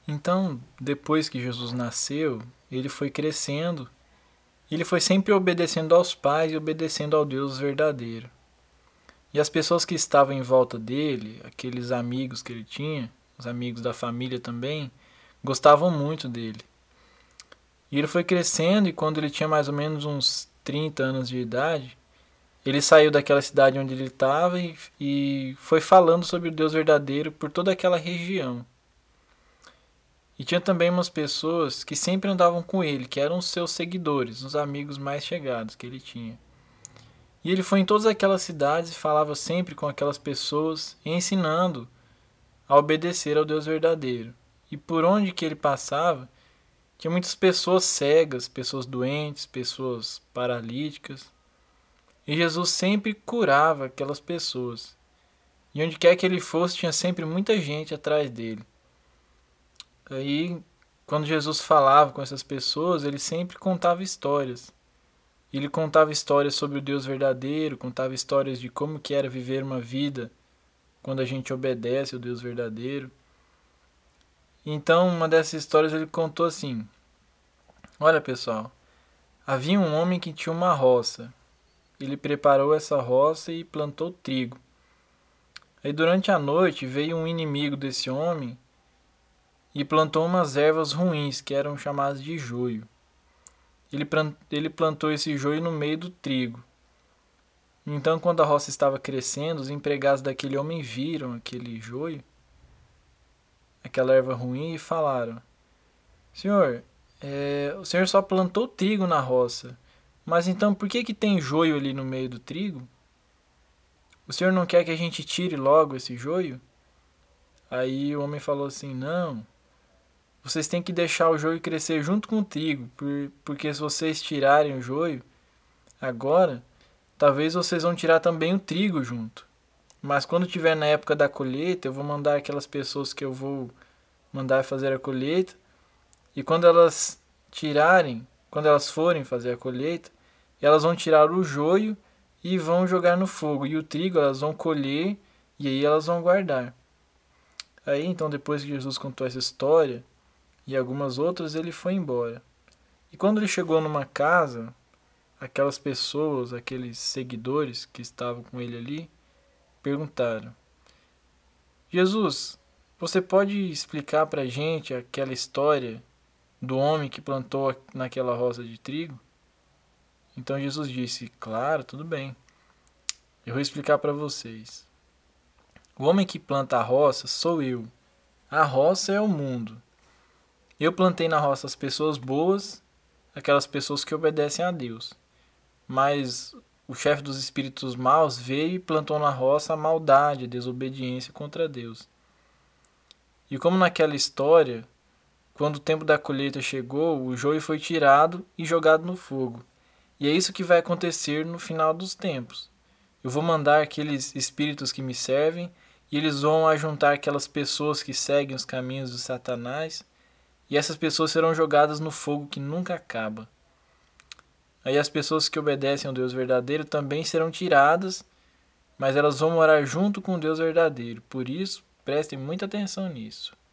Então, depois que Jesus nasceu, ele foi crescendo, e ele foi sempre obedecendo aos pais e obedecendo ao Deus verdadeiro. E as pessoas que estavam em volta dele, aqueles amigos que ele tinha, os amigos da família também, gostavam muito dele. E ele foi crescendo, e quando ele tinha mais ou menos uns 30 anos de idade, ele saiu daquela cidade onde ele estava e foi falando sobre o Deus verdadeiro por toda aquela região. E tinha também umas pessoas que sempre andavam com ele, que eram os seus seguidores, os amigos mais chegados que ele tinha. E ele foi em todas aquelas cidades e falava sempre com aquelas pessoas, ensinando a obedecer ao Deus verdadeiro. E por onde que ele passava, tinha muitas pessoas cegas, pessoas doentes, pessoas paralíticas. E Jesus sempre curava aquelas pessoas. E onde quer que ele fosse, tinha sempre muita gente atrás dele. Aí, quando Jesus falava com essas pessoas, ele sempre contava histórias. Ele contava histórias sobre o Deus verdadeiro, contava histórias de como que era viver uma vida quando a gente obedece ao Deus verdadeiro. Então, uma dessas histórias ele contou assim: olha, pessoal, havia um homem que tinha uma roça. Ele preparou essa roça e plantou trigo. Aí durante a noite veio um inimigo desse homem e plantou umas ervas ruins, que eram chamadas de joio. Ele plantou esse joio no meio do trigo. Então, quando a roça estava crescendo, os empregados daquele homem viram aquele joio, aquela erva ruim, e falaram: Senhor, o senhor só plantou trigo na roça, mas então por que tem joio ali no meio do trigo? O senhor não quer que a gente tire logo esse joio? Aí o homem falou assim: não, vocês têm que deixar o joio crescer junto com o trigo, porque se vocês tirarem o joio agora, talvez vocês vão tirar também o trigo junto. Mas quando tiver na época da colheita, eu vou mandar aquelas pessoas que eu vou mandar fazer a colheita, e quando elas tirarem, quando elas forem fazer a colheita, elas vão tirar o joio e vão jogar no fogo, e o trigo elas vão colher e aí elas vão guardar. Aí então, depois que Jesus contou essa história e algumas outras, ele foi embora. E quando ele chegou numa casa, aquelas pessoas, aqueles seguidores que estavam com ele ali, perguntaram: Jesus, você pode explicar pra gente aquela história do homem que plantou naquela roça de trigo? Então Jesus disse: claro, tudo bem. Eu vou explicar para vocês. O homem que planta a roça sou eu. A roça é o mundo. Eu plantei na roça as pessoas boas, aquelas pessoas que obedecem a Deus. Mas o chefe dos espíritos maus veio e plantou na roça a maldade, a desobediência contra Deus. E como naquela história, quando o tempo da colheita chegou, o joio foi tirado e jogado no fogo. E é isso que vai acontecer no final dos tempos. Eu vou mandar aqueles espíritos que me servem e eles vão ajuntar aquelas pessoas que seguem os caminhos de Satanás, e essas pessoas serão jogadas no fogo que nunca acaba. Aí as pessoas que obedecem ao Deus verdadeiro também serão tiradas, mas elas vão morar junto com o Deus verdadeiro. Por isso, prestem muita atenção nisso.